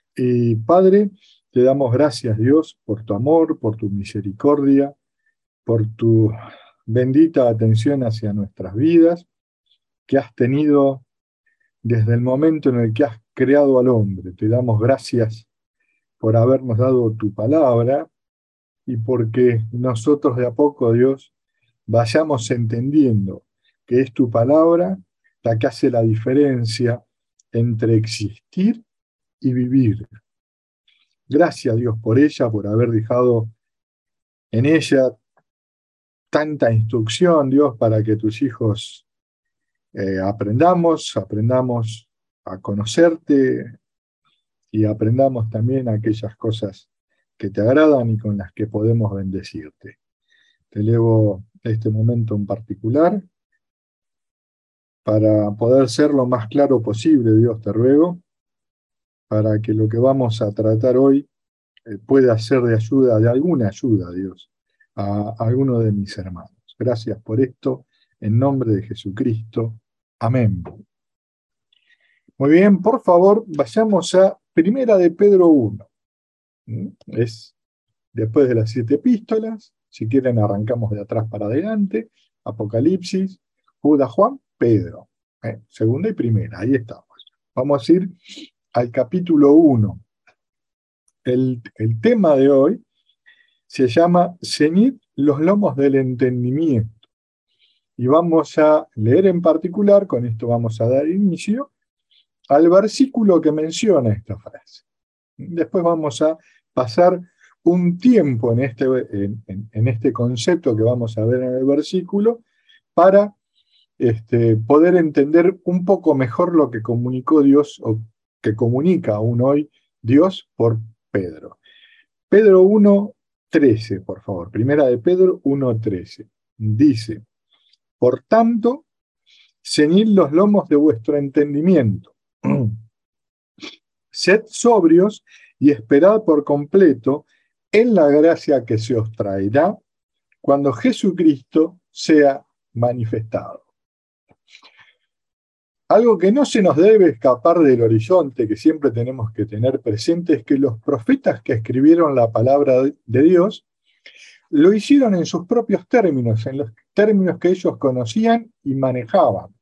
Y Padre, te damos gracias, Dios, por tu amor, por tu misericordia, por tu bendita atención hacia nuestras vidas que has tenido desde el momento en el que has creado al hombre. Te damos gracias por habernos dado tu palabra y porque nosotros de a poco, Dios, vayamos entendiendo que es tu palabra la que hace la diferencia entre existir y vivir. Gracias, Dios, por ella, por haber dejado en ella tanta instrucción, Dios, para que tus hijos aprendamos a conocerte y aprendamos también aquellas cosas que te agradan y con las que podemos bendecirte. Te elevo este momento en particular para poder ser lo más claro posible, Dios, te ruego, para que lo que vamos a tratar hoy pueda ser de ayuda, de alguna ayuda, Dios, a alguno de mis hermanos. Gracias por esto, en nombre de Jesucristo. Amén. Muy bien, por favor, vayamos a Primera de Pedro 1. Es después de las 7 epístolas. Si quieren, arrancamos de atrás para adelante. Apocalipsis, Judas, Juan, Pedro. Segunda y primera, ahí estamos. Vamos a ir al capítulo 1. El tema de hoy se llama Ceñid los lomos del entendimiento. Y vamos a leer en particular, con esto vamos a dar inicio, al versículo que menciona esta frase. Después vamos a pasar un tiempo en este concepto que vamos a ver en el versículo para poder entender un poco mejor lo que comunicó Dios o que comunica aún hoy Dios por Pedro. Pedro 1:13, por favor. Primera de Pedro 1:13. Dice, por tanto, ceñid los lomos de vuestro entendimiento. Sed sobrios y esperad por completo en la gracia que se os traerá cuando Jesucristo sea manifestado. Algo que no se nos debe escapar del horizonte, que siempre tenemos que tener presente, es que los profetas que escribieron la palabra de Dios lo hicieron en sus propios términos, en los términos que ellos conocían y manejaban.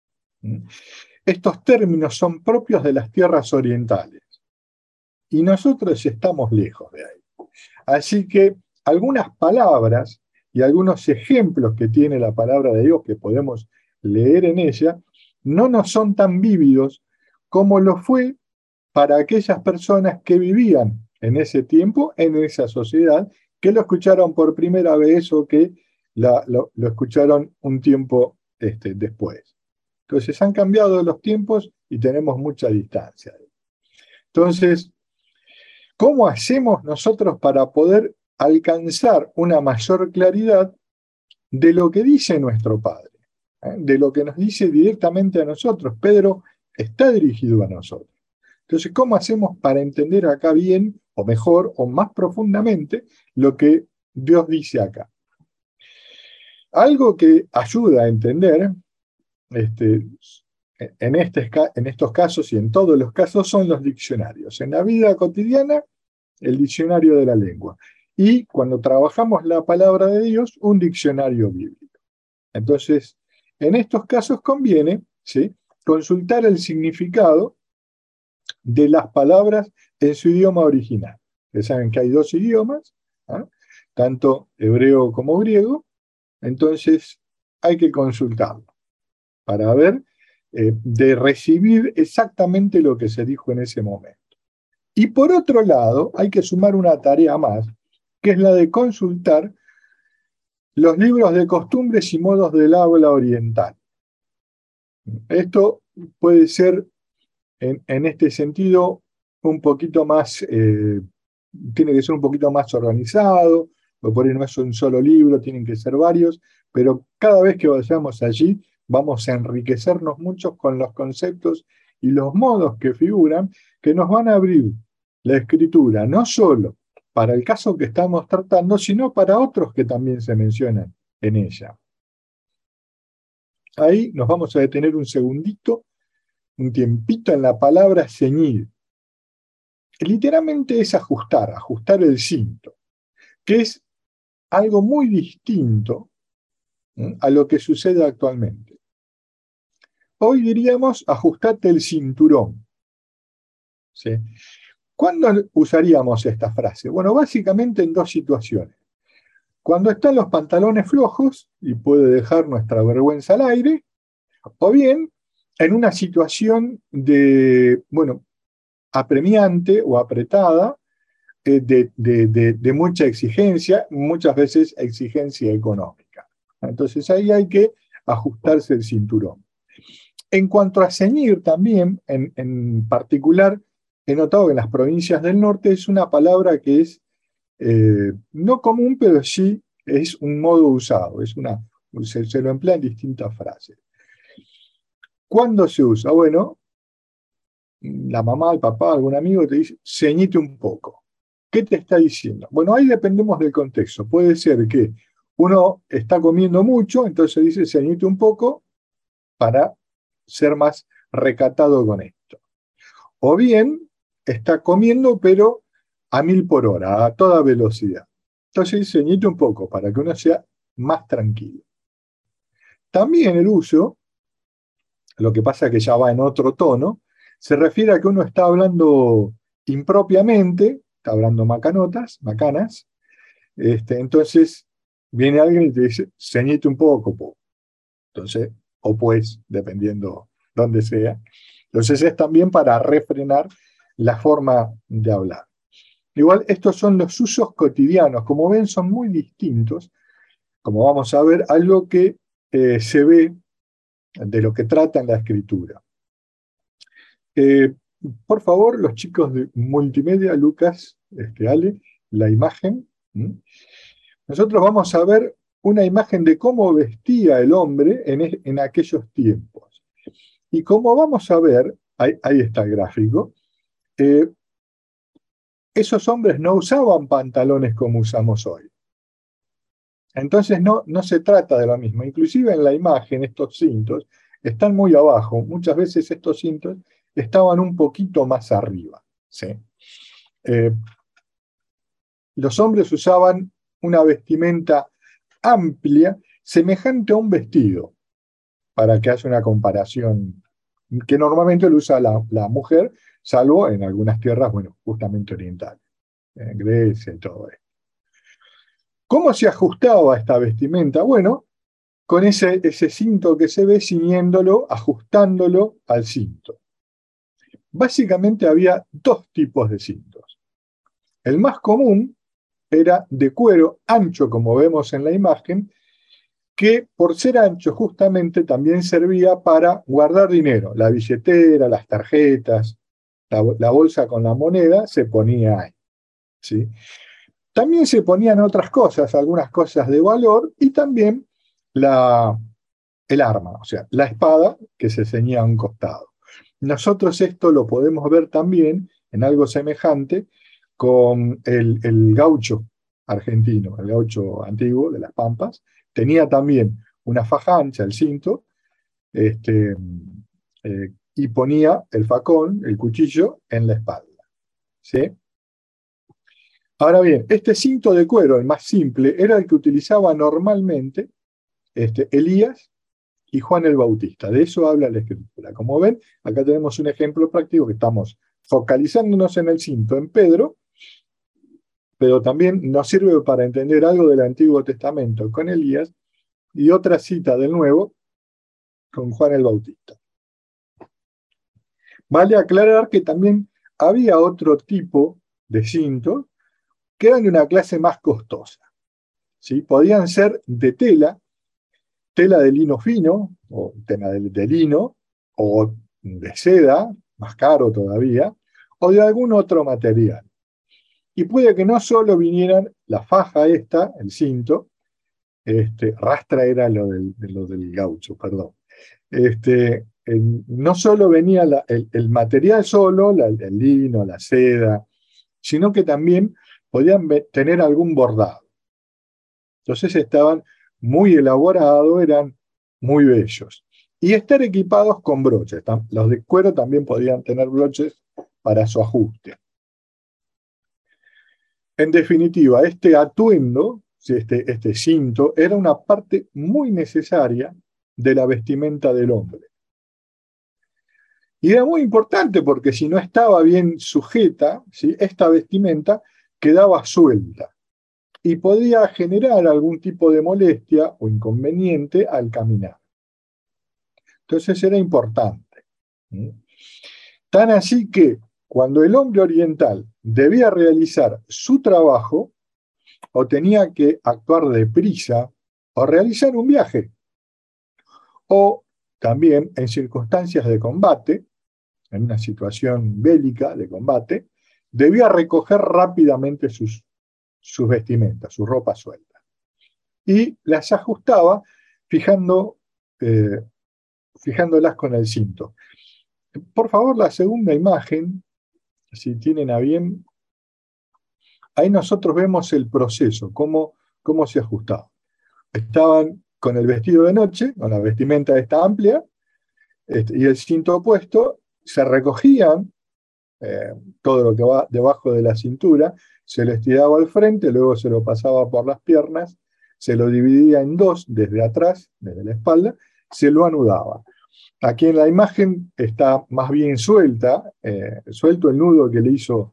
Estos términos son propios de las tierras orientales y nosotros estamos lejos de ahí. Así que algunas palabras y algunos ejemplos que tiene la palabra de Dios que podemos leer en ella no nos son tan vívidos como lo fue para aquellas personas que vivían en ese tiempo, en esa sociedad, que lo escucharon por primera vez o que lo escucharon un tiempo después. Entonces han cambiado los tiempos y tenemos mucha distancia. Entonces, ¿cómo hacemos nosotros para poder alcanzar una mayor claridad de lo que dice nuestro Padre? De lo que nos dice directamente a nosotros. Pedro está dirigido a nosotros. Entonces, ¿cómo hacemos para entender acá bien, o mejor, o más profundamente, lo que Dios dice acá? Algo que ayuda a entender en estos casos y en todos los casos son los diccionarios. En la vida cotidiana, el diccionario de la lengua. Y cuando trabajamos la palabra de Dios, un diccionario bíblico. Entonces, en estos casos conviene, ¿sí?, consultar el significado de las palabras en su idioma original. Ustedes saben que hay dos idiomas, ¿eh? Tanto hebreo como griego, entonces hay que consultarlo para ver, de recibir exactamente lo que se dijo en ese momento. Y por otro lado, hay que sumar una tarea más, que es la de consultar los libros de costumbres y modos del habla oriental. Esto puede ser, en este sentido, un poquito más, tiene que ser un poquito más organizado, o por ahí no es un solo libro, tienen que ser varios, pero cada vez que vayamos allí vamos a enriquecernos mucho con los conceptos y los modos que figuran, que nos van a abrir la escritura, no solo para el caso que estamos tratando, sino para otros que también se mencionan en ella. Ahí nos vamos a detener un segundito, un tiempito en la palabra ceñir. literalmente es ajustar el cinto, que es algo muy distinto a lo que sucede actualmente. Hoy diríamos ajustate el cinturón. ¿Sí? ¿Cuándo usaríamos esta frase? Bueno, básicamente en dos situaciones. Cuando están los pantalones flojos y puede dejar nuestra vergüenza al aire, o bien en una situación de, bueno, apremiante o apretada, de mucha exigencia, muchas veces exigencia económica. Entonces ahí hay que ajustarse el cinturón. En cuanto a ceñir también, en particular, he notado que en las provincias del norte es una palabra que es no común, pero sí es un modo usado, se lo emplea en distintas frases. ¿Cuándo se usa? Bueno, la mamá, el papá, algún amigo te dice, ceñite un poco. ¿Qué te está diciendo? Bueno, ahí dependemos del contexto. Puede ser que uno está comiendo mucho, entonces dice, ceñite un poco para ser más recatado con esto. O bien, está comiendo, pero a 1000 por hora, a toda velocidad. Entonces, ceñite un poco para que uno sea más tranquilo. También el uso, lo que pasa que ya va en otro tono, se refiere a que uno está hablando impropiamente, está hablando macanas, entonces viene alguien y te dice, ceñite un poco, po. Entonces, o pues, dependiendo dónde sea. Entonces es también para refrenar la forma de hablar. Igual, estos son los usos cotidianos. Como ven, son muy distintos, como vamos a ver, a lo que se ve de lo que trata en la escritura. Eh, por favor, los chicos de multimedia, Lucas, Ale, la imagen. Nosotros vamos a ver una imagen de cómo vestía el hombre en aquellos tiempos. Y como vamos a ver, ahí está el gráfico, esos hombres no usaban pantalones como usamos hoy. Entonces no se trata de lo mismo. Inclusive en la imagen estos cintos están muy abajo. Muchas veces estos cintos estaban un poquito más arriba. ¿Sí? Los hombres usaban una vestimenta amplia, semejante a un vestido, para que haya una comparación que normalmente lo usa la mujer, salvo en algunas tierras, bueno, justamente orientales, en Grecia y todo esto. ¿Cómo se ajustaba esta vestimenta? Bueno, con ese cinto que se ve, ciñéndolo, ajustándolo al cinto. Básicamente había dos tipos de cintos. El más común era de cuero ancho, como vemos en la imagen, que por ser ancho justamente también servía para guardar dinero. La billetera, las tarjetas, la bolsa con la moneda se ponía ahí. ¿Sí? También se ponían otras cosas, algunas cosas de valor, y también el arma, o sea, la espada que se ceñía a un costado. Nosotros esto lo podemos ver también en algo semejante con el gaucho argentino, el gaucho antiguo de las Pampas. Tenía también una faja ancha, el cinto, y ponía el facón, el cuchillo, en la espalda. ¿Sí? Ahora bien, este cinto de cuero, el más simple, era el que utilizaba normalmente Elías y Juan el Bautista. De eso habla la Escritura. Como ven, acá tenemos un ejemplo práctico que estamos focalizándonos en el cinto en Pedro, pero también nos sirve para entender algo del Antiguo Testamento con Elías y otra cita del Nuevo con Juan el Bautista. Vale aclarar que también había otro tipo de cintos que eran de una clase más costosa. ¿Sí? Podían ser de tela de lino fino, o tela de lino, o de seda, más caro todavía, o de algún otro material. Y puede que no solo vinieran la faja esta, el cinto, rastra era lo del gaucho, perdón. No solo venía el material solo, el lino, la seda, sino que también podían tener algún bordado. Entonces estaban muy elaborados, eran muy bellos. Y estar equipados con broches. Los de cuero también podían tener broches para su ajuste. En definitiva, este atuendo, este cinto, era una parte muy necesaria de la vestimenta del hombre. Y era muy importante porque si no estaba bien sujeta, ¿sí?, esta vestimenta quedaba suelta y podía generar algún tipo de molestia o inconveniente al caminar. Entonces era importante. ¿Sí? Tan así que cuando el hombre oriental debía realizar su trabajo, o tenía que actuar deprisa, o realizar un viaje, o también en circunstancias de combate, en una situación bélica de combate, debía recoger rápidamente sus vestimentas, sus ropas sueltas. Y las ajustaba fijando, eh, fijándolas con el cinto. Por favor, la segunda imagen, si tienen a bien, ahí nosotros vemos el proceso, cómo se ajustaba. Estaban con el vestido de noche, con la vestimenta esta amplia, y el cinto puesto, se recogían todo lo que va debajo de la cintura, se lo estiraba al frente, luego se lo pasaba por las piernas, se lo dividía en dos desde atrás, desde la espalda, se lo anudaba. Aquí en la imagen está más bien suelto el nudo que le hizo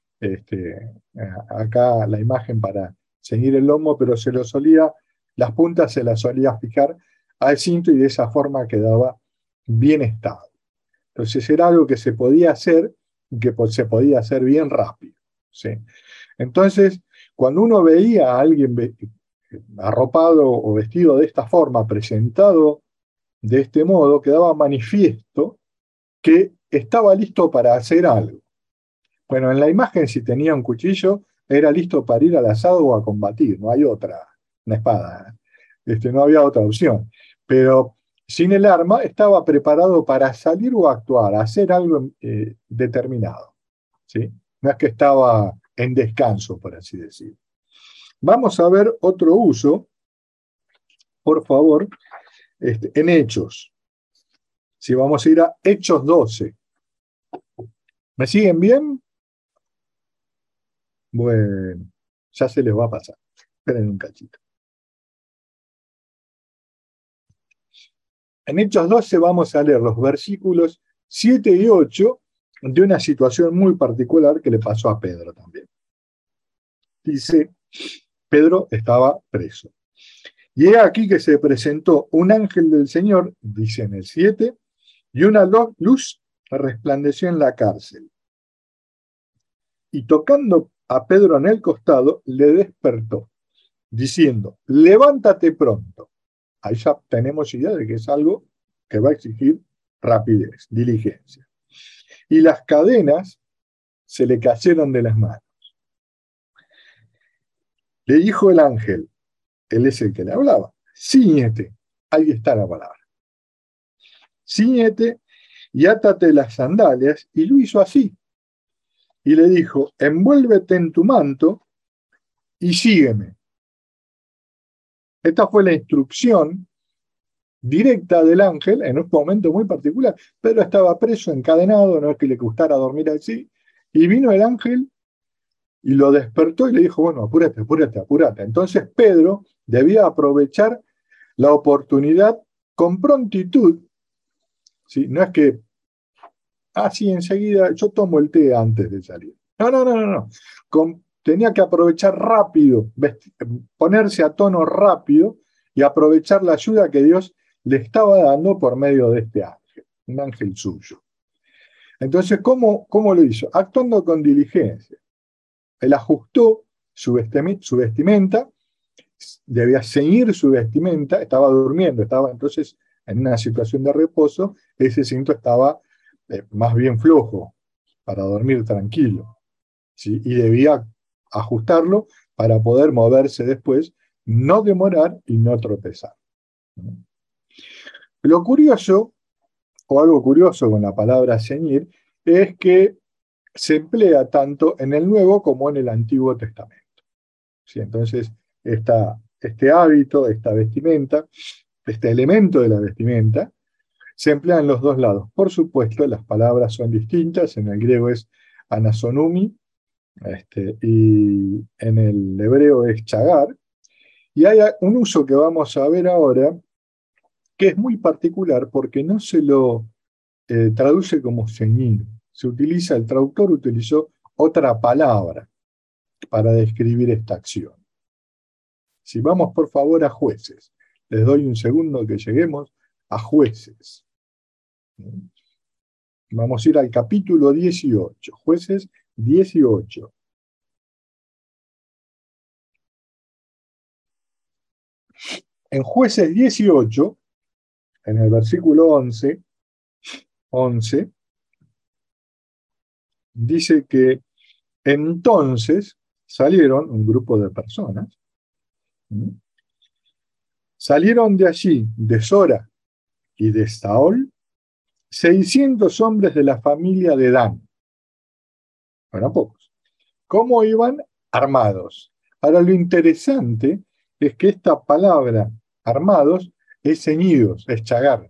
acá la imagen para ceñir el lomo, pero las puntas se las solía fijar al cinto y de esa forma quedaba bien estado. Entonces era algo que se podía hacer y que se podía hacer bien rápido. ¿Sí? Entonces, cuando uno veía a alguien arropado o vestido de esta forma, presentado de este modo, quedaba manifiesto que estaba listo para hacer algo. Bueno, en la imagen, si tenía un cuchillo, era listo para ir al asado o a combatir, no hay otra, una espada, no había otra opción. Pero sin el arma estaba preparado para salir o actuar, hacer algo determinado. ¿Sí? No es que estaba en descanso, por así decirlo. Vamos a ver otro uso, por favor, en Hechos. Si vamos a ir a Hechos 12. ¿Me siguen bien? Bueno, ya se les va a pasar. Esperen un cachito. En Hechos 12 vamos a leer los versículos 7 y 8 de una situación muy particular que le pasó a Pedro también. Dice, Pedro estaba preso. Y he aquí que se presentó un ángel del Señor, dice en el 7, y una luz resplandeció en la cárcel. Y tocando a Pedro en el costado, le despertó, diciendo, levántate pronto. Ahí ya tenemos idea de que es algo que va a exigir rapidez, diligencia. Y las cadenas se le cayeron de las manos. Le dijo el ángel, él es el que le hablaba, cíñete, ahí está la palabra. Cíñete y átate las sandalias, y lo hizo así. Y le dijo, envuélvete en tu manto y sígueme. Esta fue la instrucción directa del ángel en un momento muy particular. Pedro estaba preso, encadenado, no es que le gustara dormir así, y vino el ángel y lo despertó y le dijo, bueno, apúrate, apúrate, apúrate. Entonces Pedro debía aprovechar la oportunidad con prontitud, ¿sí? No es que, sí, enseguida, yo tomo el té antes de salir. No. Tenía que aprovechar rápido, ponerse a tono rápido y aprovechar la ayuda que Dios le estaba dando por medio de este ángel, un ángel suyo. Entonces, ¿cómo lo hizo? Actuando con diligencia. Él ajustó su vestimenta, debía ceñir su vestimenta, estaba durmiendo, estaba entonces en una situación de reposo, ese cinto estaba más bien flojo para dormir tranquilo, ¿sí? Y debía ajustarlo para poder moverse después, no demorar y no tropezar. Lo curioso, o algo curioso con la palabra ceñir, es que se emplea tanto en el Nuevo como en el Antiguo Testamento. ¿Sí? Entonces, este hábito, esta vestimenta, este elemento de la vestimenta, se emplea en los dos lados. Por supuesto, las palabras son distintas. En el griego es anasonumi Y en el hebreo es chagar, y hay un uso que vamos a ver ahora que es muy particular porque no se lo traduce como ceñir. El traductor utilizó otra palabra para describir esta acción. Si vamos por favor a Jueces, les doy un segundo que lleguemos a Jueces. Vamos a ir al capítulo 18, Jueces 18. En Jueces 18, en el versículo 11 dice que entonces salieron un grupo de personas, salieron de allí, de Sora y de Saúl, 600 hombres de la familia de Dan. Bueno, pocos. ¿Cómo iban? Armados. Ahora, lo interesante es que esta palabra armados es ceñidos, es chagar.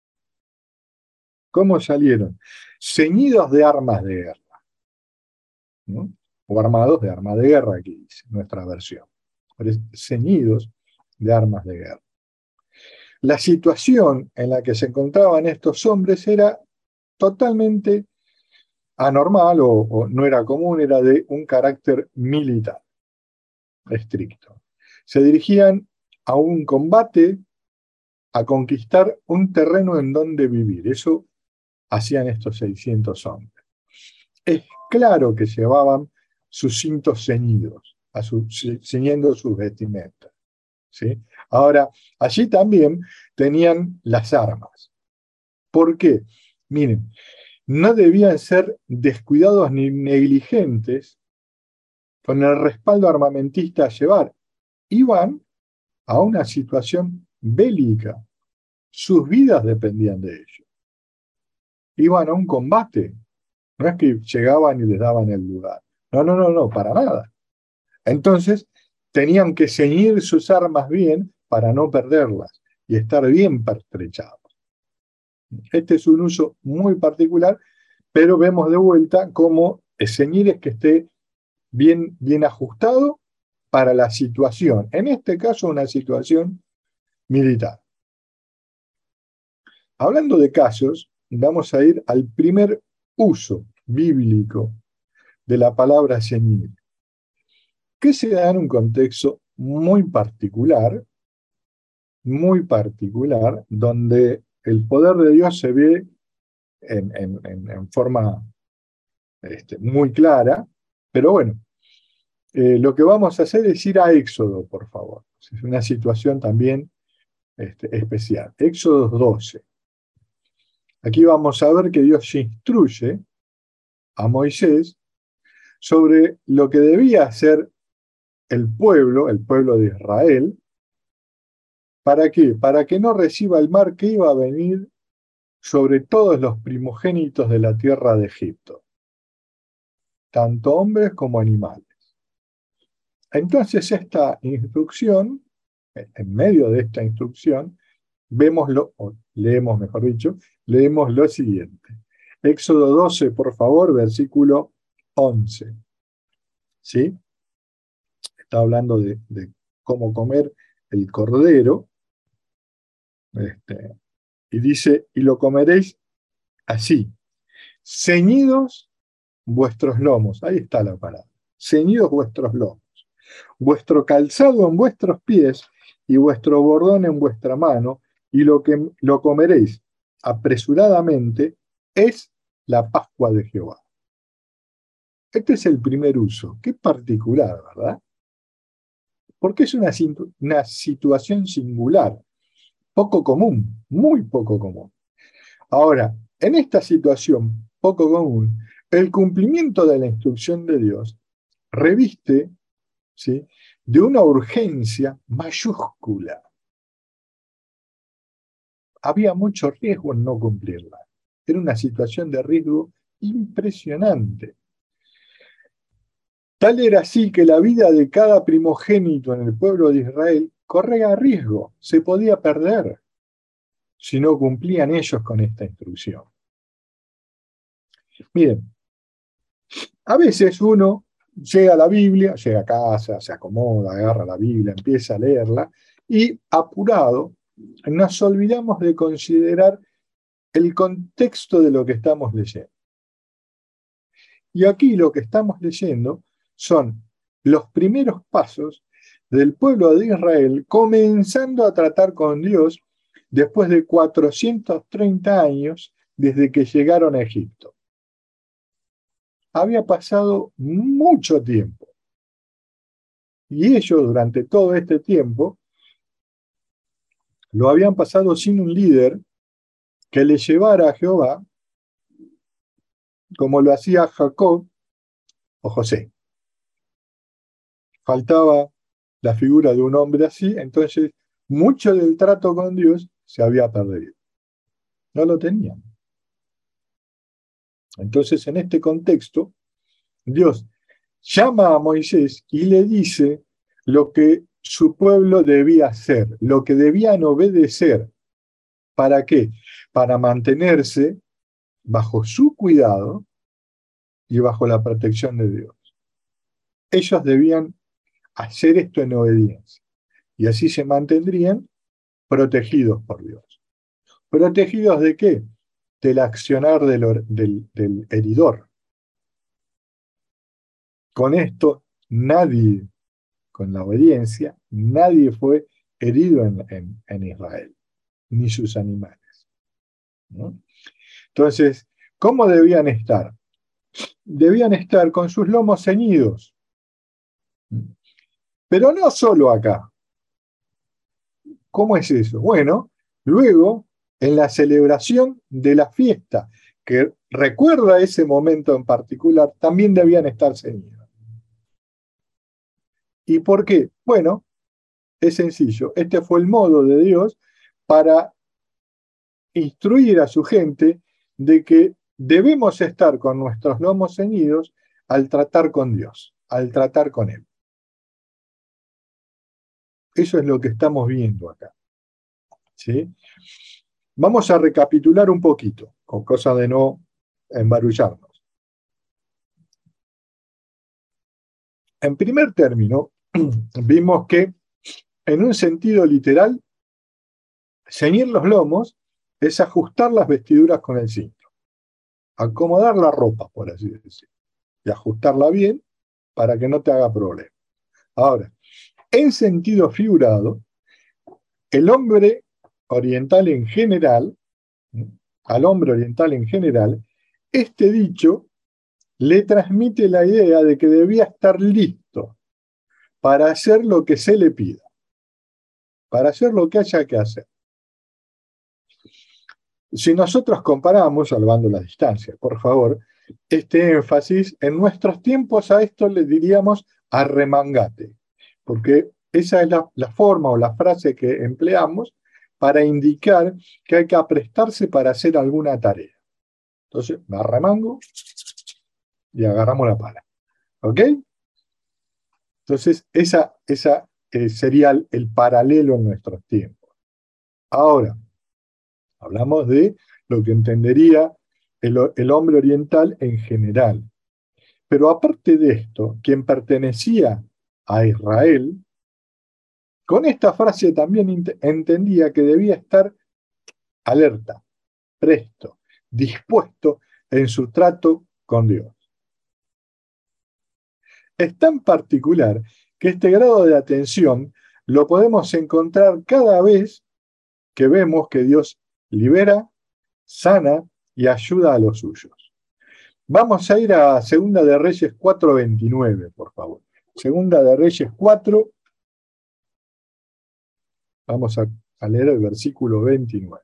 ¿Cómo salieron? Ceñidos de armas de guerra, ¿no? O armados de armas de guerra, aquí dice nuestra versión. Pero es ceñidos de armas de guerra. La situación en la que se encontraban estos hombres era totalmente anormal o no era común, era de un carácter militar estricto. Se dirigían a un combate, a conquistar un terreno en donde vivir. Eso hacían estos 600 hombres. Es claro que llevaban sus cintos ceñidos, ceñiendo sus vestimentas, ¿sí? Ahora, allí también tenían las armas. ¿Por qué? Miren, no debían ser descuidados ni negligentes con el respaldo armamentista a llevar. Iban a una situación bélica. Sus vidas dependían de ello. Iban a un combate. No es que llegaban y les daban el lugar. No, no, no, no, para nada. Entonces, tenían que ceñir sus armas bien para no perderlas y estar bien pertrechados. Este es un uso muy particular, pero vemos de vuelta cómo ceñir es que esté bien ajustado para la situación. En este caso, una situación militar. Hablando de casos, vamos a ir al primer uso bíblico de la palabra ceñir, que se da en un contexto muy particular, donde el poder de Dios se ve en forma muy clara, pero bueno, lo que vamos a hacer es ir a Éxodo, por favor. Es una situación también especial. Éxodo 12. Aquí vamos a ver que Dios instruye a Moisés sobre lo que debía hacer el pueblo de Israel. ¿Para qué? Para que no reciba el mar que iba a venir sobre todos los primogénitos de la tierra de Egipto, tanto hombres como animales. Entonces esta instrucción, en medio de esta instrucción, leemos, mejor dicho, leemos lo siguiente. Éxodo 12, por favor, versículo 11. ¿Sí? Está hablando de cómo comer el cordero, y dice, y lo comeréis así, ceñidos vuestros lomos, ahí está la palabra, ceñidos vuestros lomos, vuestro calzado en vuestros pies y vuestro bordón en vuestra mano, y lo que lo comeréis apresuradamente es la Pascua de Jehová. Este es el primer uso, qué particular, ¿verdad? Porque es una situación singular, poco común, muy poco común. Ahora, en esta situación poco común, el cumplimiento de la instrucción de Dios reviste, ¿sí?, de una urgencia mayúscula. Había mucho riesgo en no cumplirla. Era una situación de riesgo impresionante. Tal era así que la vida de cada primogénito en el pueblo de Israel corría riesgo, se podía perder si no cumplían ellos con esta instrucción. Miren, a veces uno llega a la Biblia, llega a casa, se acomoda, agarra la Biblia, empieza a leerla, y apurado, nos olvidamos de considerar el contexto de lo que estamos leyendo. Y aquí lo que estamos leyendo son los primeros pasos del pueblo de Israel comenzando a tratar con Dios después de 430 años desde que llegaron a Egipto. Había pasado mucho tiempo. Y ellos durante todo este tiempo lo habían pasado sin un líder que les llevara a Jehová como lo hacía Jacob o José. Faltaba la figura de un hombre así, entonces mucho del trato con Dios se había perdido. No lo tenían. Entonces, en este contexto, Dios llama a Moisés y le dice lo que su pueblo debía hacer, lo que debían obedecer. ¿Para qué? Para mantenerse bajo su cuidado y bajo la protección de Dios. Ellos debían hacer esto en obediencia y así se mantendrían protegidos por Dios. ¿Protegidos de qué? Del accionar del heridor. Con esto, nadie, con la obediencia, nadie fue herido en Israel, ni sus animales, ¿no? Entonces, ¿cómo debían estar? Debían estar con sus lomos ceñidos. Pero no solo acá. ¿Cómo es eso? Bueno, luego, en la celebración de la fiesta, que recuerda ese momento en particular, también debían estar ceñidos. ¿Y por qué? Bueno, es sencillo. Este fue el modo de Dios para instruir a su gente de que debemos estar con nuestros lomos ceñidos al tratar con Dios, al tratar con Él. Eso es lo que estamos viendo acá, ¿sí? Vamos a recapitular un poquito, con cosa de no embarullarnos. En primer término, vimos que en un sentido literal, ceñir los lomos es ajustar las vestiduras con el cinto, acomodar la ropa, por así decirlo, y ajustarla bien para que no te haga problema. Ahora, en sentido figurado, el hombre oriental en general, al hombre oriental en general, este dicho le transmite la idea de que debía estar listo para hacer lo que se le pida, para hacer lo que haya que hacer. Si nosotros comparamos, salvando las distancias, por favor, este énfasis, en nuestros tiempos a esto le diríamos arremangate, porque esa es la forma o la frase que empleamos para indicar que hay que aprestarse para hacer alguna tarea. Entonces, me arremango y agarramos la pala. ¿Ok? Entonces, esa sería el paralelo en nuestros tiempos. Ahora, hablamos de lo que entendería el hombre oriental en general. Pero aparte de esto, quien pertenecía a Israel, con esta frase también entendía que debía estar alerta, presto, dispuesto en su trato con Dios. Es tan particular que este grado de atención lo podemos encontrar cada vez que vemos que Dios libera, sana y ayuda a los suyos. Vamos a ir a Segunda de Reyes 4:29, por favor. Segunda de Reyes 4, vamos a leer el versículo 29.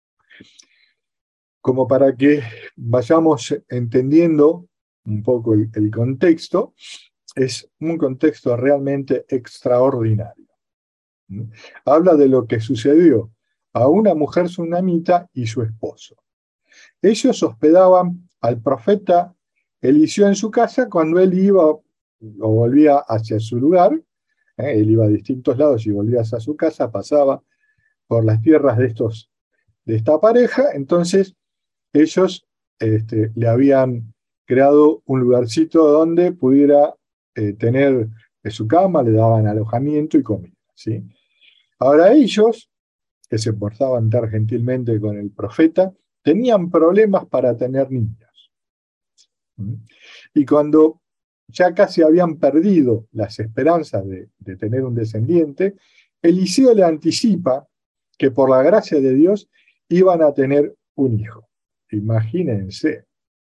Como para que vayamos entendiendo un poco el contexto, es un contexto realmente extraordinario. Habla de lo que sucedió a una mujer sunamita y su esposo. Ellos hospedaban al profeta Eliseo en su casa cuando él iba o volvía hacia su lugar. Él iba a distintos lados y volvía hacia su casa, pasaba por las tierras de esta pareja. Entonces ellos le habían creado un lugarcito donde pudiera tener su cama, le daban alojamiento y comida, ¿sí? Ahora ellos, que se portaban tan gentilmente con el profeta, tenían problemas para tener niños. ¿Mm? Y cuando ya casi habían perdido las esperanzas de tener un descendiente, Eliseo le anticipa que por la gracia de Dios iban a tener un hijo. Imagínense.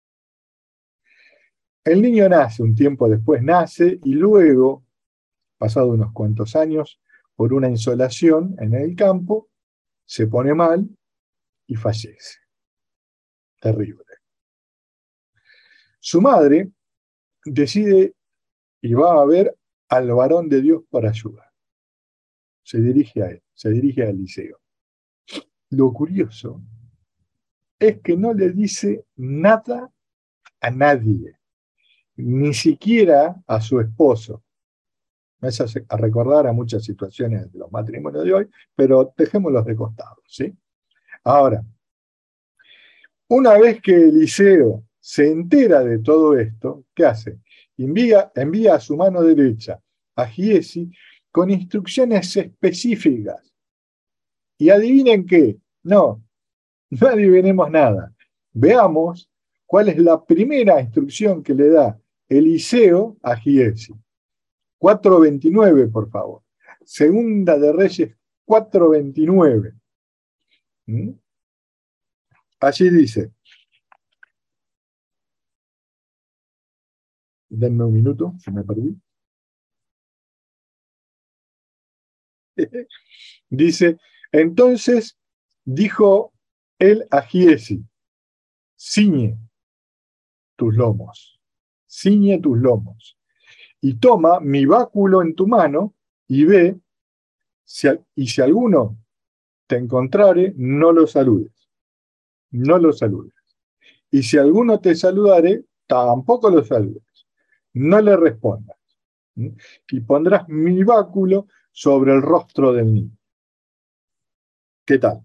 El niño nace, un tiempo después nace, y luego, pasado unos cuantos años, por una insolación en el campo, se pone mal y fallece. Terrible. Su madre decide y va a ver al varón de Dios para ayudar. Se dirige a él, se dirige a Eliseo. Lo curioso es que no le dice nada a nadie, ni siquiera a su esposo. Me hace a recordar a muchas situaciones de los matrimonios de hoy, pero dejémoslos de costado, ¿sí? Ahora, una vez que Eliseo se entera de todo esto, ¿qué hace? Envía a su mano derecha a Giesi con instrucciones específicas. Y adivinen qué, no adivinemos nada. Veamos cuál es la primera instrucción que le da Eliseo a Giesi. 4:29, por favor. Segunda de Reyes 4:29. ¿Mm? Allí dice, denme un minuto, se me perdí. Dice, entonces dijo él a Giesi, ciñe tus lomos, ciñe tus lomos, y toma mi báculo en tu mano y ve, y si alguno te encontrare, no lo saludes, no lo saludes. Y si alguno te saludare, tampoco lo saludes, no le respondas. ¿Mm? Y pondrás mi báculo sobre el rostro del niño. ¿Qué tal?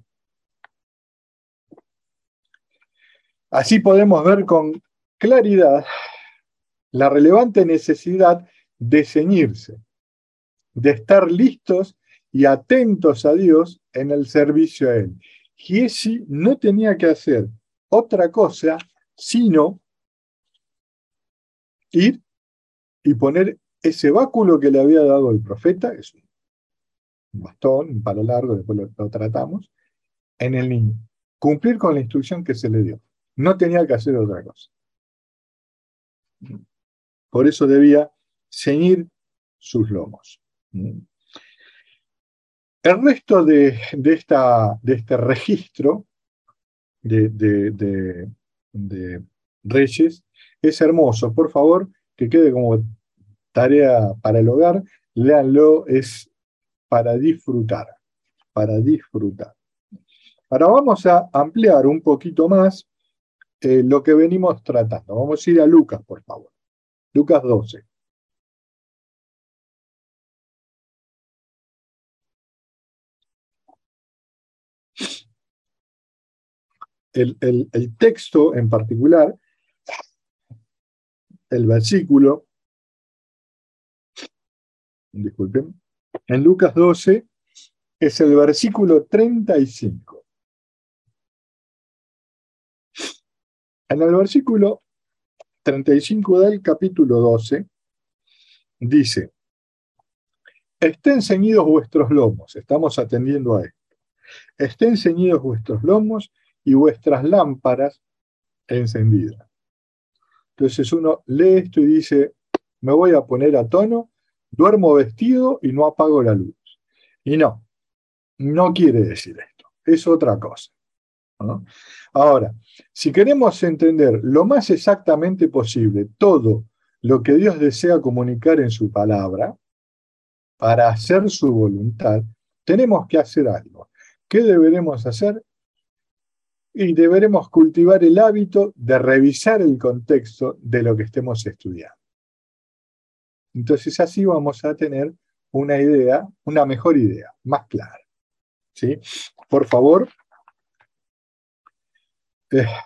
Así podemos ver con claridad la relevante necesidad de ceñirse, de estar listos y atentos a Dios en el servicio a Él. Giesi no tenía que hacer otra cosa sino ir y poner ese báculo que le había dado el profeta, es un bastón, un palo largo, después lo tratamos, en el niño. Cumplir con la instrucción que se le dio. No tenía que hacer otra cosa. Por eso debía ceñir sus lomos. El resto de este registro de Reyes es hermoso. Por favor, que quede como tarea para el hogar. Léanlo, es para disfrutar, para disfrutar. Ahora vamos a ampliar un poquito más lo que venimos tratando. Vamos a ir a Lucas, por favor. Lucas 12. El texto en particular, el versículo, disculpen, en Lucas 12 es el versículo 35. En el versículo 35 del capítulo 12 dice, estén ceñidos vuestros lomos, estamos atendiendo a esto, estén ceñidos vuestros lomos y vuestras lámparas encendidas. Entonces uno lee esto y dice, me voy a poner a tono, duermo vestido y no apago la luz. Y no quiere decir esto, es otra cosa, ¿no? Ahora, si queremos entender lo más exactamente posible todo lo que Dios desea comunicar en su palabra, para hacer su voluntad, tenemos que hacer algo. ¿Qué deberemos hacer? Y deberemos cultivar el hábito de revisar el contexto de lo que estemos estudiando. Entonces así vamos a tener una idea, una mejor idea, más clara. ¿Sí? Por favor,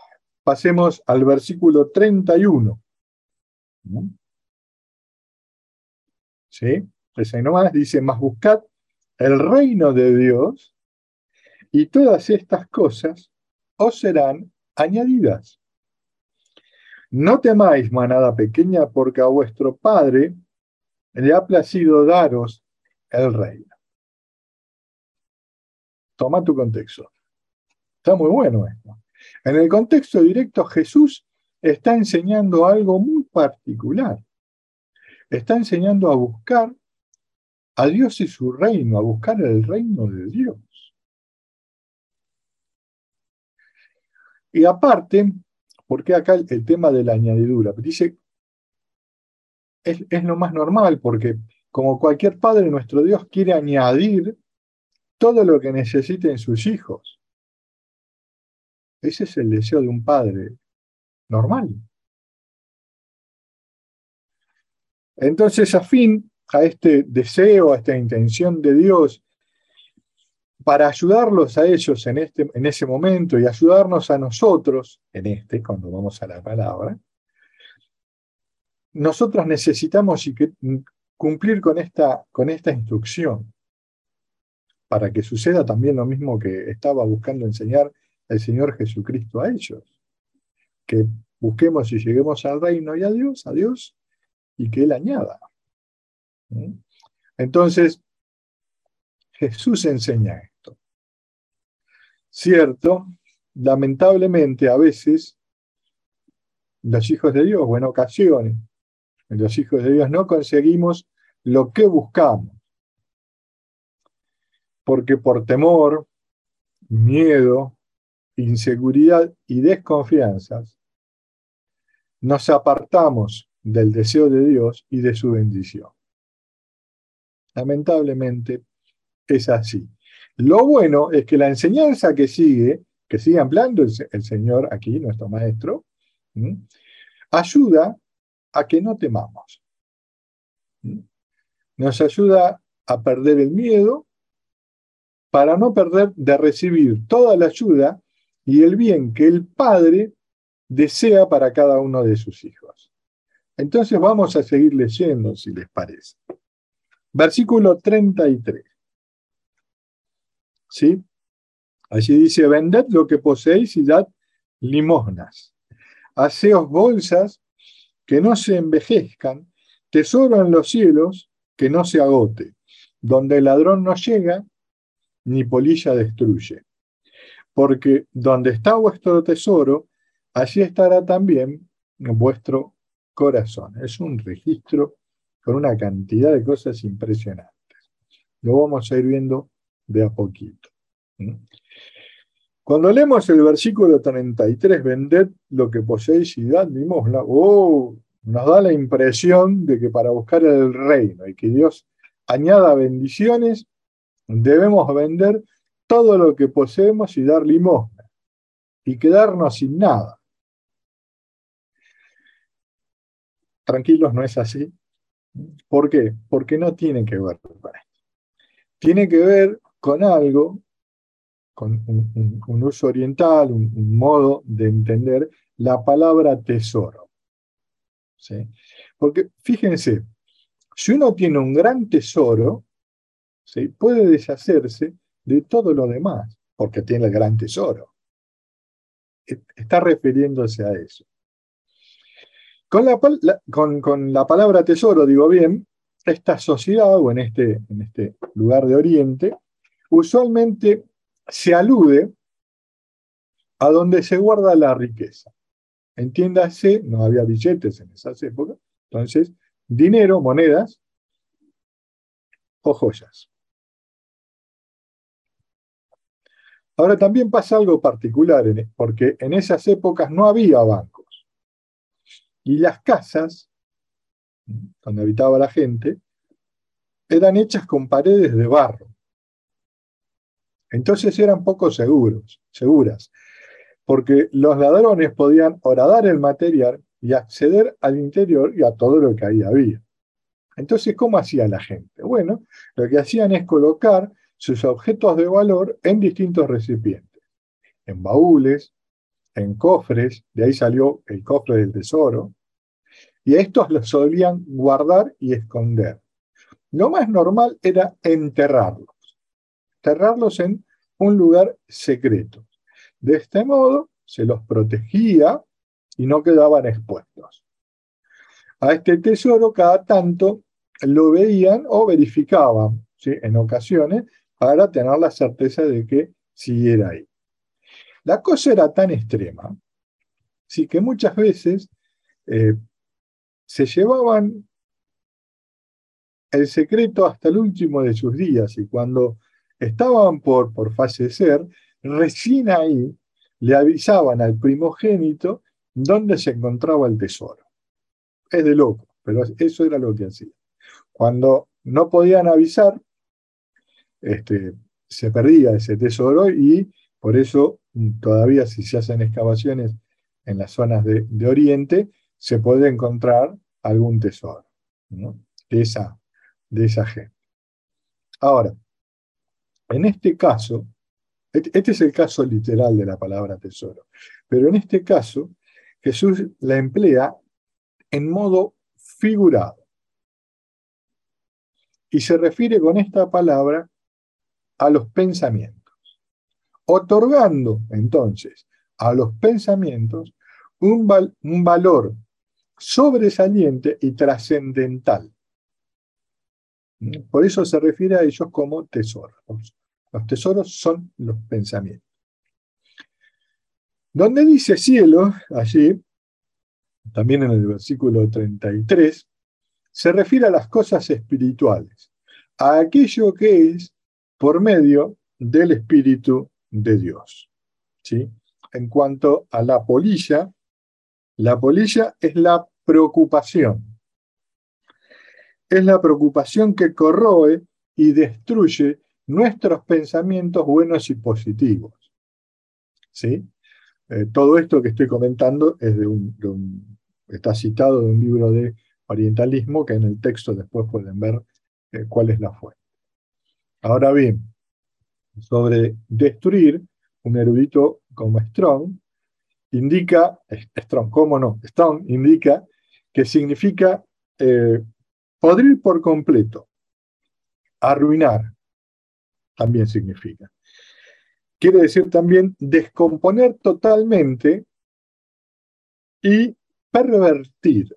pasemos al versículo 31. ¿sí? Pues ahí nomás dice, más buscad el reino de Dios y todas estas cosas os serán añadidas. No temáis, manada pequeña, porque a vuestro Padre le ha placido daros el reino. Toma tu contexto. Está muy bueno esto. En el contexto directo, Jesús está enseñando algo muy particular. Está enseñando a buscar a Dios y su reino, a buscar el reino de Dios. Y aparte, porque acá el tema de la añadidura, dice, es lo más normal, porque como cualquier padre, nuestro Dios quiere añadir todo lo que necesiten sus hijos. Ese es el deseo de un padre normal. Entonces, afín a este deseo, a esta intención de Dios, para ayudarlos a ellos en ese momento y ayudarnos a nosotros, cuando vamos a la palabra, nosotros necesitamos cumplir con esta instrucción para que suceda también lo mismo que estaba buscando enseñar el Señor Jesucristo a ellos, que busquemos y lleguemos al reino y a Dios, y que Él añada. Entonces, Jesús enseña esto. Cierto, lamentablemente a veces los hijos de Dios, o en ocasiones, los hijos de Dios no conseguimos lo que buscamos, porque por temor, miedo, inseguridad y desconfianzas, nos apartamos del deseo de Dios y de su bendición. Lamentablemente es así. Lo bueno es que la enseñanza que sigue hablando el Señor aquí, nuestro Maestro, ayuda a que no temamos. Nos ayuda a perder el miedo para no perder de recibir toda la ayuda y el bien que el Padre desea para cada uno de sus hijos. Entonces vamos a seguir leyendo, si les parece. Versículo 33. ¿Sí? Allí dice, vended lo que poseéis y dad limosnas. Haceos bolsas que no se envejezcan, tesoro en los cielos que no se agote, donde el ladrón no llega, ni polilla destruye. Porque donde está vuestro tesoro, allí estará también vuestro corazón. Es un registro con una cantidad de cosas impresionantes. Lo vamos a ir viendo de a poquito. Cuando leemos el versículo 33, vended lo que poseéis y dad limosna, nos da la impresión de que para buscar el reino y que Dios añada bendiciones, debemos vender todo lo que poseemos y dar limosna, y quedarnos sin nada. Tranquilos, no es así. ¿Por qué? Porque no tiene que ver con esto. Tiene que ver con algo, con un uso oriental, un modo de entender la palabra tesoro. ¿Sí? Porque fíjense, si uno tiene un gran tesoro, ¿sí?, puede deshacerse de todo lo demás, porque tiene el gran tesoro. Está refiriéndose a eso. Con la palabra tesoro, digo bien, esta sociedad, o en este lugar de Oriente, usualmente se alude a donde se guarda la riqueza. Entiéndase, no había billetes en esas épocas, entonces, dinero, monedas o joyas. Ahora también pasa algo particular, porque en esas épocas no había bancos. Y las casas, donde habitaba la gente, eran hechas con paredes de barro. Entonces eran poco seguras, porque los ladrones podían horadar el material y acceder al interior y a todo lo que ahí había. Entonces, ¿cómo hacía la gente? Bueno, lo que hacían es colocar sus objetos de valor en distintos recipientes, en baúles, en cofres, de ahí salió el cofre del tesoro, y estos los solían guardar y esconder. lo más normal era enterrarlos en un lugar secreto. De este modo se los protegía y no quedaban expuestos. A este tesoro cada tanto lo veían o verificaban, ¿sí?, en ocasiones, para tener la certeza de que siguiera ahí. La cosa era tan extrema, sí, que muchas veces eh, se llevaban el secreto hasta el último de sus días, y cuando estaban por fallecer, recién ahí le avisaban al primogénito dónde se encontraba el tesoro. Es de loco, pero eso era lo que hacían. Cuando no podían avisar, se perdía ese tesoro, y por eso todavía, si se hacen excavaciones en las zonas de Oriente, se puede encontrar algún tesoro, ¿no?, de esa gente. Ahora, en este caso, este es el caso literal de la palabra tesoro, pero en este caso Jesús la emplea en modo figurado y se refiere con esta palabra a los pensamientos, otorgando entonces a los pensamientos un valor sobresaliente y trascendental. Por eso se refiere a ellos como tesoros. Los tesoros son los pensamientos. Donde dice cielo, allí, también en el versículo 33, se refiere a las cosas espirituales, a aquello que es por medio del Espíritu de Dios, ¿sí? En cuanto a la polilla es la preocupación. Es la preocupación que corroe y destruye nuestros pensamientos buenos y positivos, ¿sí? Todo esto que estoy comentando es está citado de un libro de orientalismo, que en el texto después pueden ver cuál es la fuente. Ahora bien, sobre destruir, un erudito como Strong indica, ¿cómo no? Strong indica que significa podrir por completo, arruinar, también significa. Quiere decir también descomponer totalmente y pervertir.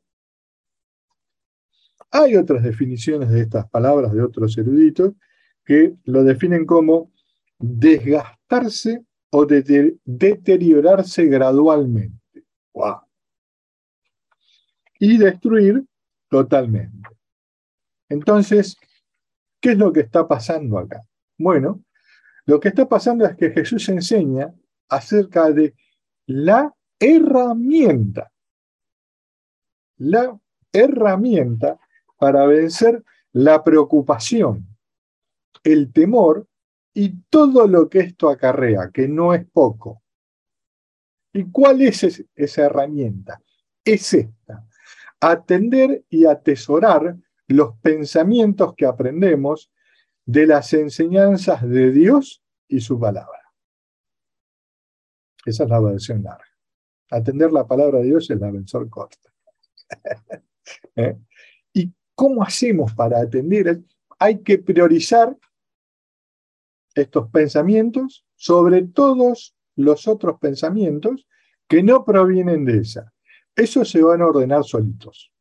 Hay otras definiciones de estas palabras de otros eruditos que lo definen como desgastarse o deteriorarse gradualmente. ¡Wow! Y destruir totalmente. Entonces, ¿qué es lo que está pasando acá? Bueno, lo que está pasando es que Jesús enseña acerca de la herramienta para vencer la preocupación, el temor y todo lo que esto acarrea, que no es poco. ¿Y cuál es esa herramienta? Es esta: atender y atesorar los pensamientos que aprendemos de las enseñanzas de Dios y su palabra. Esa es la versión larga. Atender la palabra de Dios es la versión corta. ¿Eh? ¿Y cómo hacemos para atender? Hay que priorizar estos pensamientos sobre todos los otros pensamientos que no provienen de esa. Esos se van a ordenar solitos.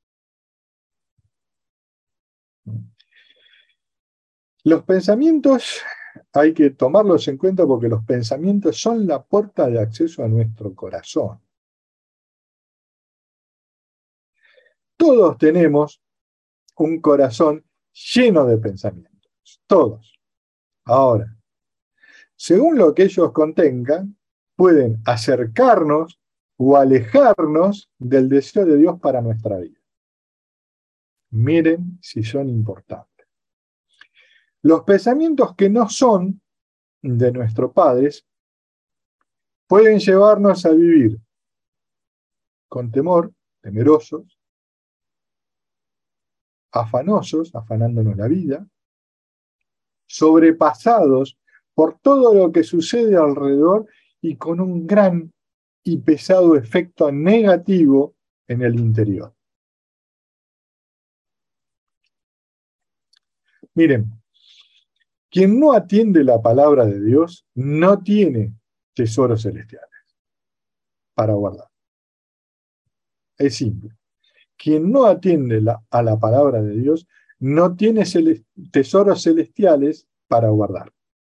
Los pensamientos hay que tomarlos en cuenta porque los pensamientos son la puerta de acceso a nuestro corazón. Todos tenemos un corazón lleno de pensamientos. Todos. Ahora, según lo que ellos contengan, pueden acercarnos o alejarnos del deseo de Dios para nuestra vida. Miren si son importantes. Los pensamientos que no son de nuestros padres pueden llevarnos a vivir con temor, temerosos, afanosos, afanándonos la vida, sobrepasados por todo lo que sucede alrededor y con un gran y pesado efecto negativo en el interior. Miren, quien no atiende la palabra de Dios no tiene tesoros celestiales para guardar. Es simple. Quien no atiende a la palabra de Dios no tiene tesoros celestiales para guardar.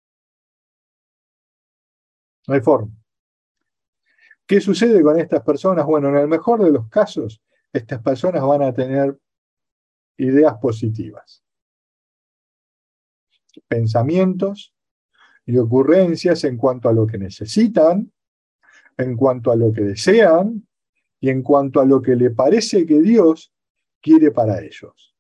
No hay forma. ¿Qué sucede con estas personas? Bueno, en el mejor de los casos, estas personas van a tener ideas positivas, pensamientos y ocurrencias en cuanto a lo que necesitan, en cuanto a lo que desean y en cuanto a lo que le parece que Dios quiere para ellos.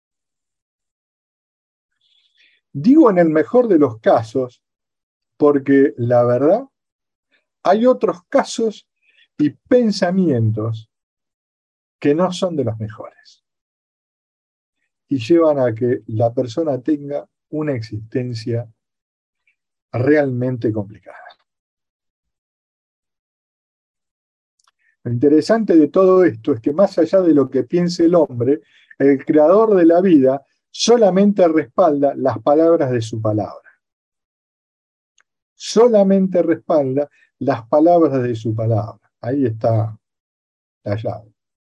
Digo en el mejor de los casos porque la verdad hay otros casos y pensamientos que no son de los mejores y llevan a que la persona tenga una existencia realmente complicada. Lo interesante de todo esto es que más allá de lo que piense el hombre, el creador de la vida solamente respalda las palabras de su palabra. Solamente respalda las palabras de su palabra. Ahí está la llave.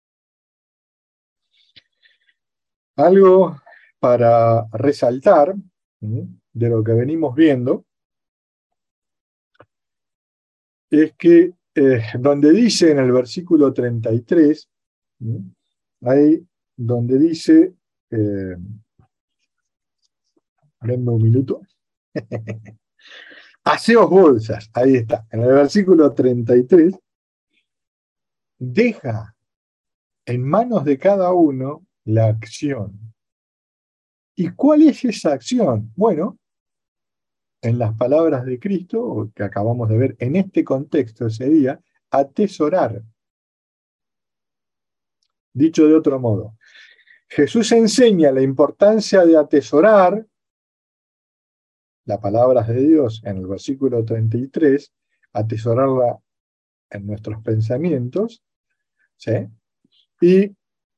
Algo para resaltar de lo que venimos viendo es que donde dice en el versículo 33, ahí donde dice, denme un minuto, haceos bolsas, ahí está, en el versículo 33, deja en manos de cada uno la acción. ¿Y cuál es esa acción? Bueno, en las palabras de Cristo, que acabamos de ver en este contexto sería atesorar. Dicho de otro modo, Jesús enseña la importancia de atesorar las palabras de Dios en el versículo 33, atesorarla en nuestros pensamientos, ¿sí? Y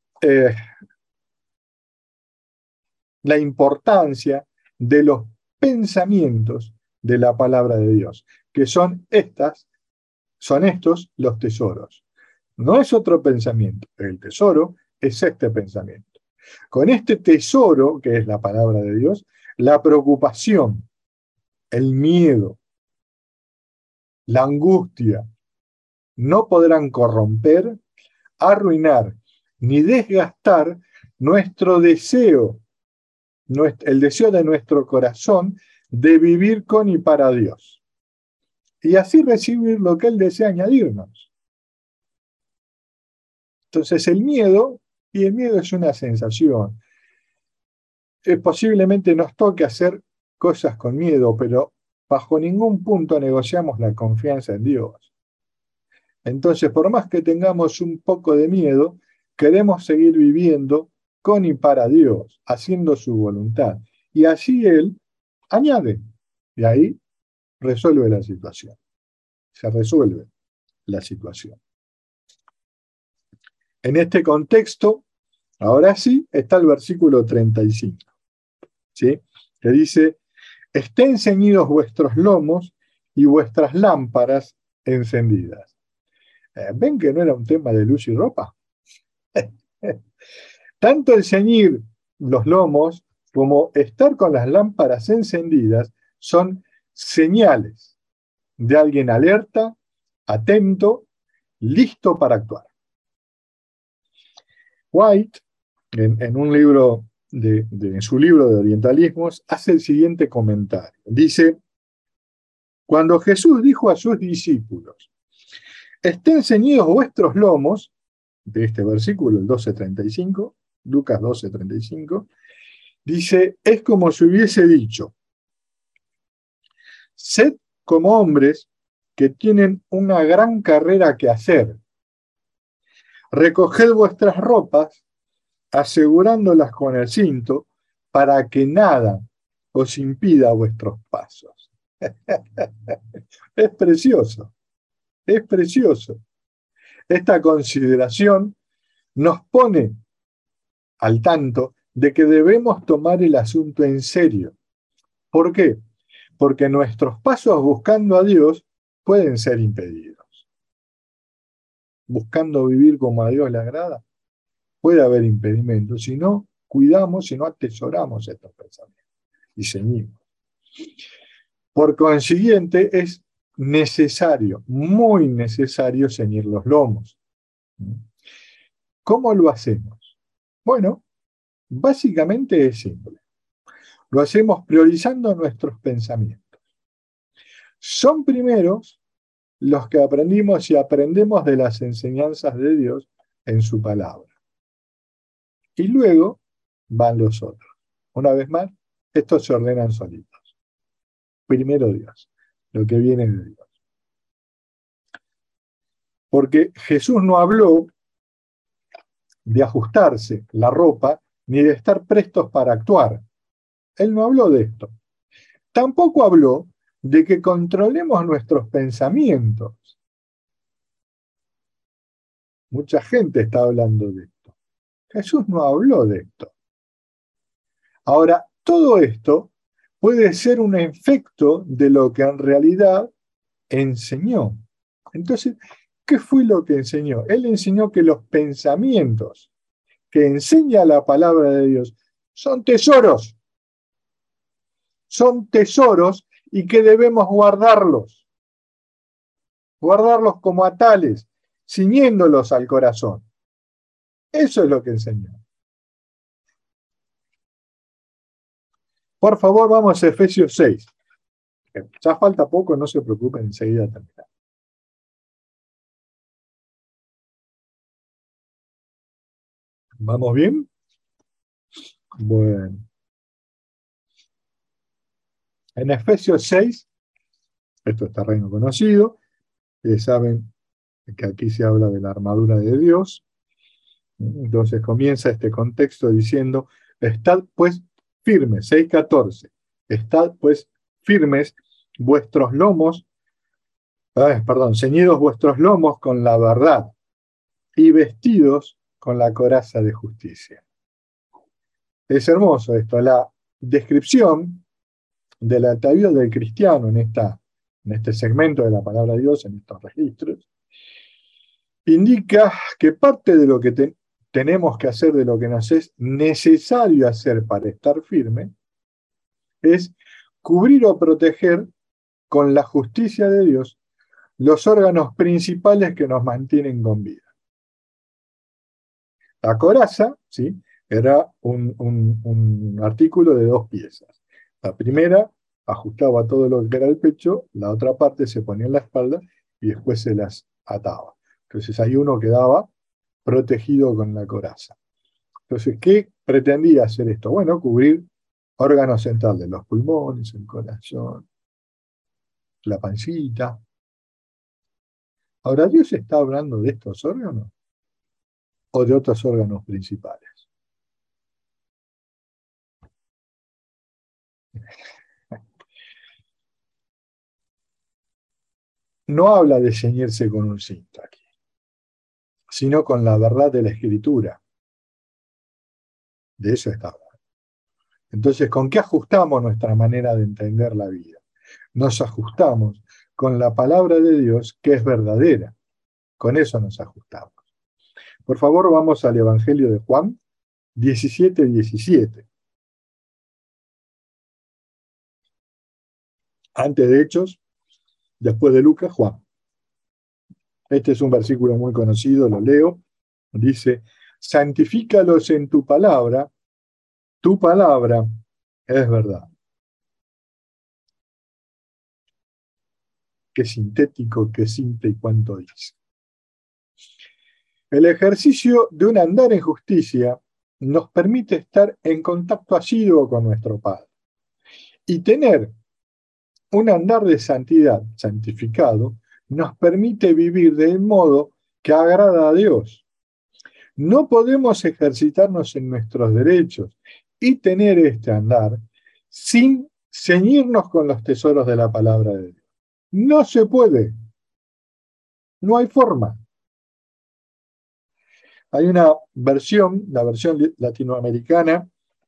la importancia de los pensamientos de la palabra de Dios, que son estos los tesoros. No es otro pensamiento, el tesoro es este pensamiento. Con este tesoro, que es la palabra de Dios, la preocupación, el miedo, la angustia, no podrán corromper, arruinar, ni desgastar nuestro deseo, el deseo de nuestro corazón de vivir con y para Dios. Y así recibir lo que Él desea añadirnos. Entonces el miedo es una sensación. Posiblemente nos toque hacer cosas con miedo, pero bajo ningún punto negociamos la confianza en Dios. Entonces, por más que tengamos un poco de miedo, queremos seguir viviendo con y para Dios, haciendo su voluntad. Y así Él añade, y ahí resuelve la situación. Se resuelve la situación. En este contexto, ahora sí, está el versículo 35, ¿sí? Que dice, estén ceñidos vuestros lomos y vuestras lámparas encendidas. ¿Ven que no era un tema de luz y ropa? Tanto el ceñir los lomos como estar con las lámparas encendidas son señales de alguien alerta, atento, listo para actuar. White, en un libro en su libro de orientalismos, hace el siguiente comentario. Dice, cuando Jesús dijo a sus discípulos, estén ceñidos vuestros lomos, de este versículo, el 12:35, Lucas 12:35, dice, es como si hubiese dicho, sed como hombres que tienen una gran carrera que hacer. Recoged vuestras ropas, asegurándolas con el cinto, para que nada os impida vuestros pasos. Es precioso, es precioso. Esta consideración nos pone al tanto de que debemos tomar el asunto en serio. ¿Por qué? Porque nuestros pasos buscando a Dios pueden ser impedidos. Buscando vivir como a Dios le agrada, puede haber impedimentos si no cuidamos, si no atesoramos estos pensamientos y seguimos. Por consiguiente, es necesario, muy necesario, ceñir los lomos. ¿Cómo lo hacemos? Bueno, básicamente es simple. Lo hacemos priorizando nuestros pensamientos. Son primeros los que aprendimos y aprendemos de las enseñanzas de Dios en su palabra. Y luego van los otros. Una vez más, estos se ordenan solitos. Primero Dios, lo que viene de Dios. Porque Jesús no habló de ajustarse la ropa ni de estar prestos para actuar. Él no habló de esto. Tampoco habló de que controlemos nuestros pensamientos. Mucha gente está hablando de esto. Jesús no habló de esto. Ahora, todo esto puede ser un efecto de lo que en realidad enseñó. Entonces, ¿qué fue lo que enseñó? Él enseñó que los pensamientos que enseña la palabra de Dios son tesoros. Son tesoros y que debemos guardarlos. Guardarlos como a tales, ciñéndolos al corazón. Eso es lo que enseñó. Por favor, vamos a Efesios 6. Ya falta poco, no se preocupen, enseguida terminamos. ¿Vamos bien? Bueno. En Efesios 6, esto es terreno conocido, saben que aquí se habla de la armadura de Dios. Entonces comienza este contexto diciendo, estad pues firmes, 6:14, estad pues firmes vuestros lomos, ceñidos vuestros lomos con la verdad y vestidos con la coraza de justicia. Es hermoso esto, la descripción del atavío del cristiano en este segmento de la palabra de Dios, en estos registros, indica que parte de lo que tenemos que hacer, de lo que nos es necesario hacer para estar firme, es cubrir o proteger con la justicia de Dios los órganos principales que nos mantienen con vida. La coraza, ¿sí?, era un artículo de 2 piezas. La primera ajustaba todo lo que era el pecho, la otra parte se ponía en la espalda y después se las ataba. Entonces ahí uno quedaba protegido con la coraza. Entonces, ¿qué pretendía hacer esto? Bueno, cubrir órganos centrales, los pulmones, el corazón, la pancita. Ahora, ¿Dios está hablando de estos órganos o de otros órganos principales? No habla de ceñirse con un cinto aquí, sino con la verdad de la Escritura. De eso está hablando. Entonces, ¿con qué ajustamos nuestra manera de entender la vida? Nos ajustamos con la palabra de Dios, que es verdadera. Con eso nos ajustamos. Por favor, vamos al Evangelio de Juan 17:17. Antes de Hechos, después de Lucas, Juan. Este es un versículo muy conocido, lo leo. Dice, santifícalos en tu palabra es verdad. Qué sintético, qué simple y cuánto dice. El ejercicio de un andar en justicia nos permite estar en contacto asiduo con nuestro Padre y tener un andar de santidad, santificado, nos permite vivir del modo que agrada a Dios. No podemos ejercitarnos en nuestros derechos y tener este andar sin ceñirnos con los tesoros de la palabra de Dios. No se puede. No hay forma. Hay una versión, la versión latinoamericana,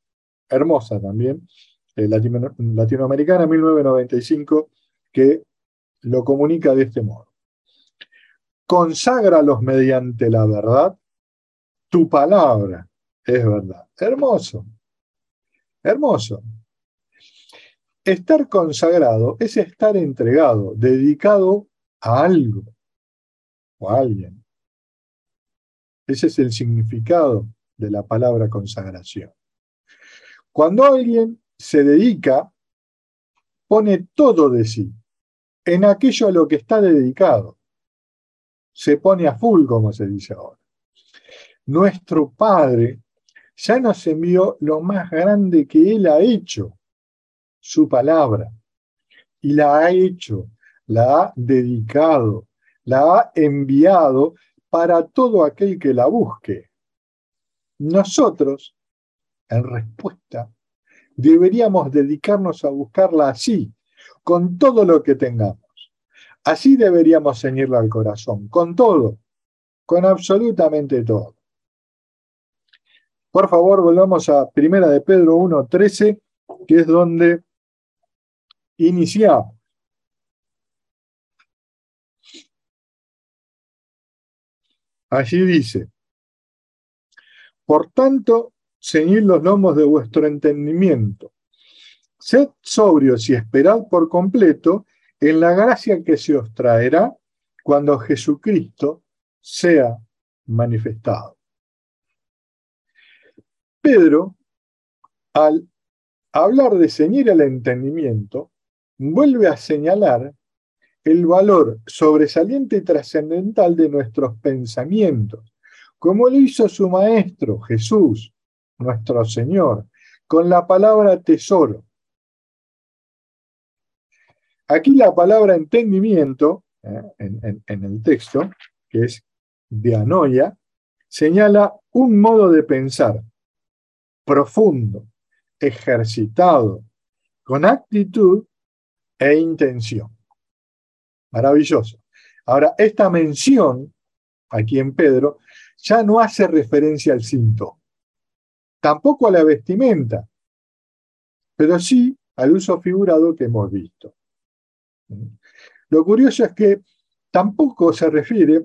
hermosa también, latinoamericana, 1995, que lo comunica de este modo. Conságralos mediante la verdad, tu palabra es verdad. Hermoso, hermoso. Estar consagrado es estar entregado, dedicado a algo o a alguien. Ese es el significado de la palabra consagración. Cuando alguien se dedica, pone todo de sí en aquello a lo que está dedicado. Se pone a full, como se dice ahora. Nuestro Padre ya nos envió lo más grande que Él ha hecho, su palabra, y la ha hecho, la ha dedicado, la ha enviado para todo aquel que la busque. Nosotros, en respuesta, deberíamos dedicarnos a buscarla así, con todo lo que tengamos. Así deberíamos ceñirla al corazón, con todo, con absolutamente todo. Por favor, volvamos a Primera de Pedro 1:13, que es donde iniciamos. Allí dice: por tanto, ceñid los lomos de vuestro entendimiento. Sed sobrios y esperad por completo en la gracia que se os traerá cuando Jesucristo sea manifestado. Pedro, al hablar de ceñir el entendimiento, vuelve a señalar el valor sobresaliente y trascendental de nuestros pensamientos, como lo hizo su maestro, Jesús, nuestro Señor, con la palabra tesoro. Aquí la palabra entendimiento, en el texto, que es dianoia, señala un modo de pensar profundo, ejercitado, con actitud e intención. Maravilloso. Ahora, esta mención, aquí en Pedro, ya no hace referencia al cinto, tampoco a la vestimenta, pero sí al uso figurado que hemos visto. Lo curioso es que tampoco se refiere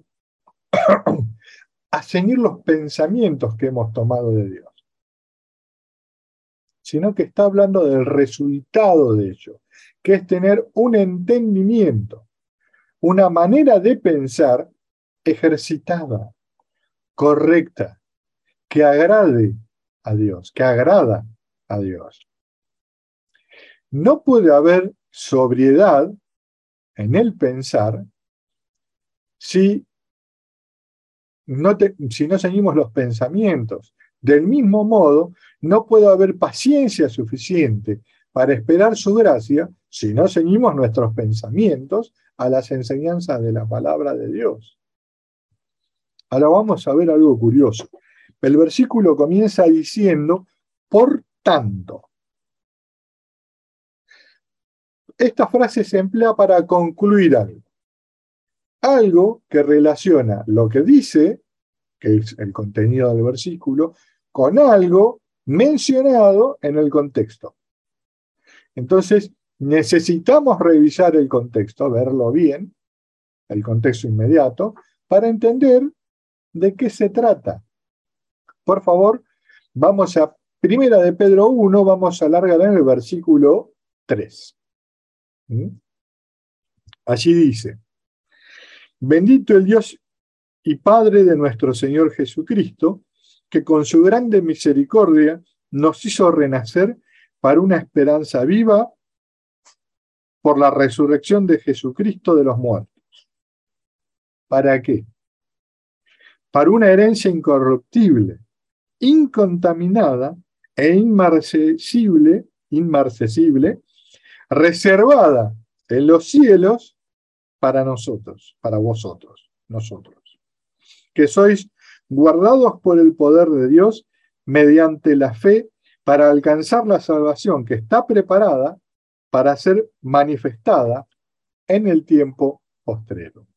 a ceñir los pensamientos que hemos tomado de Dios, sino que está hablando del resultado de ello, que es tener un entendimiento, una manera de pensar ejercitada, correcta, que agrade a Dios, que agrada a Dios. No puede haber sobriedad en el pensar si no ceñimos los pensamientos. Del mismo modo, no puede haber paciencia suficiente para esperar su gracia si no ceñimos nuestros pensamientos a las enseñanzas de la palabra de Dios. Ahora vamos a ver algo curioso. El versículo comienza diciendo, por tanto. Esta frase se emplea para concluir algo. Algo que relaciona lo que dice, que es el contenido del versículo, con algo mencionado en el contexto. Entonces, necesitamos revisar el contexto, verlo bien, el contexto inmediato, para entender de qué se trata. Por favor, vamos a Primera de Pedro 1, vamos a alargar en el versículo 3. Allí dice: bendito el Dios y Padre de nuestro Señor Jesucristo, que con su grande misericordia nos hizo renacer para una esperanza viva por la resurrección de Jesucristo de los muertos. ¿Para qué? Para una herencia incorruptible, incontaminada e inmarcesible, reservada en los cielos para nosotros, para vosotros, nosotros, que sois guardados por el poder de Dios mediante la fe para alcanzar la salvación que está preparada para ser manifestada en el tiempo postrero.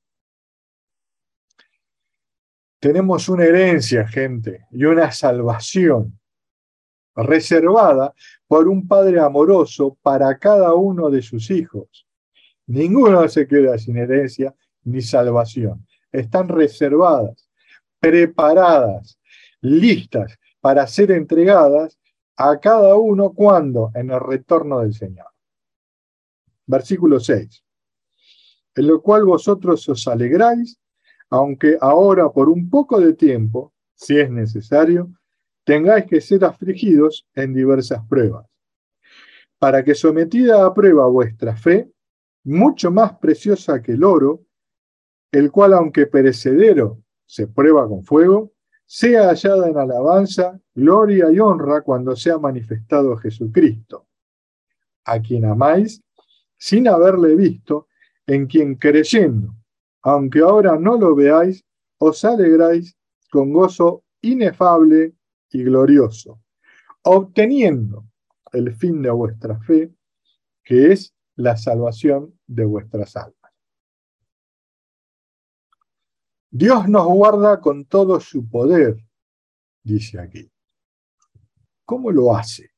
Tenemos una herencia, gente, y una salvación reservada por un Padre amoroso para cada uno de sus hijos. Ninguno se queda sin herencia ni salvación. Están reservadas, preparadas, listas para ser entregadas a cada uno cuando en el retorno del Señor. Versículo 6. En lo cual vosotros os alegráis, aunque ahora por un poco de tiempo, si es necesario, tengáis que ser afligidos en diversas pruebas, para que sometida a prueba vuestra fe, mucho más preciosa que el oro, el cual aunque perecedero se prueba con fuego, sea hallada en alabanza, gloria y honra cuando sea manifestado Jesucristo, a quien amáis sin haberle visto, en quien creyendo, aunque ahora no lo veáis, os alegráis con gozo inefable y glorioso, obteniendo el fin de vuestra fe, que es la salvación de vuestras almas. Dios nos guarda con todo su poder, dice aquí. ¿Cómo lo hace?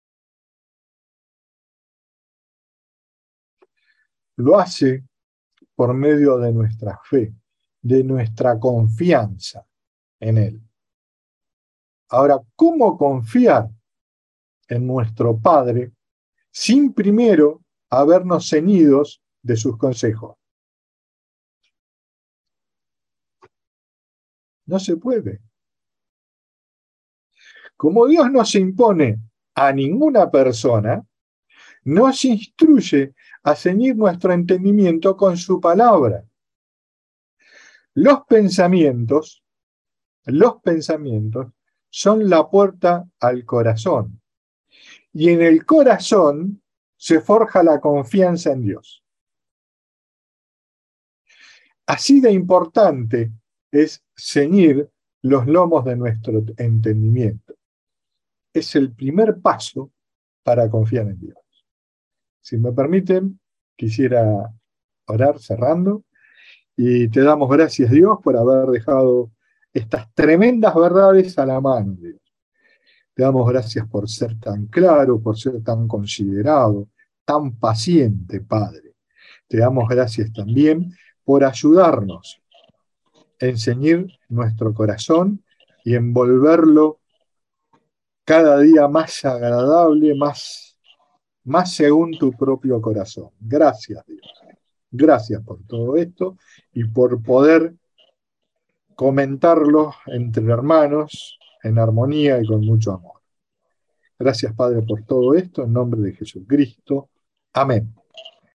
Lo hace por medio de nuestra fe, de nuestra confianza en Él. Ahora, ¿cómo confiar en nuestro Padre sin primero habernos ceñidos de sus consejos? No se puede. Como Dios no se impone a ninguna persona, nos instruye a ceñir nuestro entendimiento con su palabra. Los pensamientos son la puerta al corazón. Y en el corazón se forja la confianza en Dios. Así de importante es ceñir los lomos de nuestro entendimiento. Es el primer paso para confiar en Dios. Si me permiten, quisiera orar cerrando. Y te damos gracias, Dios, por haber dejado estas tremendas verdades a la mano, Dios. Te damos gracias por ser tan claro, por ser tan considerado, tan paciente, Padre. Te damos gracias también por ayudarnos a enceñir nuestro corazón y envolverlo cada día más agradable, más según tu propio corazón. Gracias, Dios. Gracias por todo esto y por poder comentarlo entre hermanos en armonía y con mucho amor. Gracias, Padre, por todo esto, en nombre de Jesucristo. Amén.